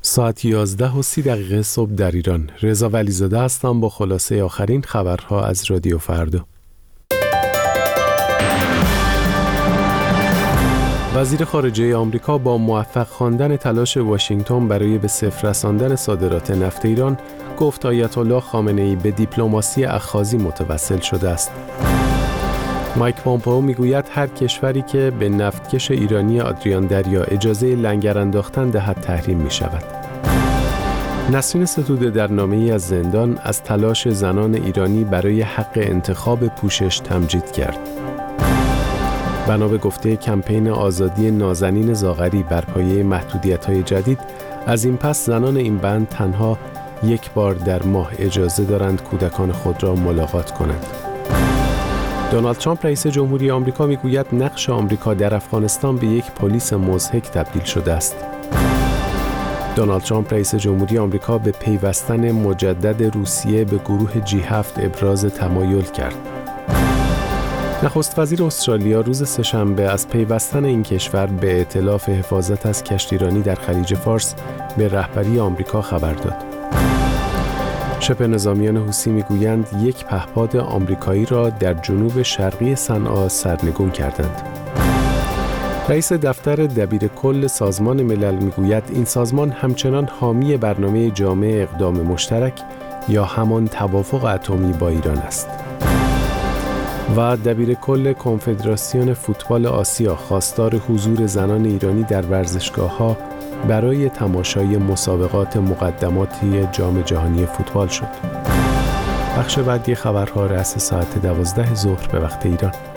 ساعت 11:30 صبح در ایران. رضا ولیزاده هستم با خلاصه آخرین خبرها از رادیو فردا. وزیر خارجه آمریکا با موفق خواندن تلاش واشنگتن برای به صفر رساندن صادرات نفت ایران گفت آیت الله خامنه‌ای به دیپلماسی اخاذی متوسل شده است. مایک پومپئو میگوید هر کشوری که به نفتکش ایرانی آدریان دریا اجازه لنگر انداختن دهد تحریم می شود. نسرین ستوده در نامه‌ای از زندان از تلاش زنان ایرانی برای حق انتخاب پوشش تمجید کرد. بنا به گفته کمپین آزادی نازنین زاغری بر پایه محدودیت‌های جدید، از این پس زنان این بند تنها یک بار در ماه اجازه دارند کودکان خود را ملاقات کنند. دونالد ترامپ رئیس جمهوری آمریکا میگوید نقش آمریکا در افغانستان به یک پلیس مضحک تبدیل شده است. دونالد ترامپ رئیس جمهوری آمریکا به پیوستن مجدد روسیه به گروه G7 ابراز تمایل کرد. نخست وزیر استرالیا روز سه‌شنبه از پیوستن این کشور به ائتلاف حفاظت از کشتیرانی در خلیج فارس به رهبری آمریکا خبر داد. شبه نظامیان حوثی میگویند یک پهپاد آمریکایی را در جنوب شرقی صنعا سرنگون کردند. رئیس دفتر دبیرکل سازمان ملل میگوید این سازمان همچنان حامی برنامه جامع اقدام مشترک یا همان توافق اتمی با ایران است. و دبیرکل کنفدراسیون فوتبال آسیا خواستار حضور زنان ایرانی در ورزشگاه‌ها برای تماشای مسابقات مقدماتی جام جهانی فوتبال شد. بخش بعدی خبرها رأس ساعت 12 ظهر به وقت ایران.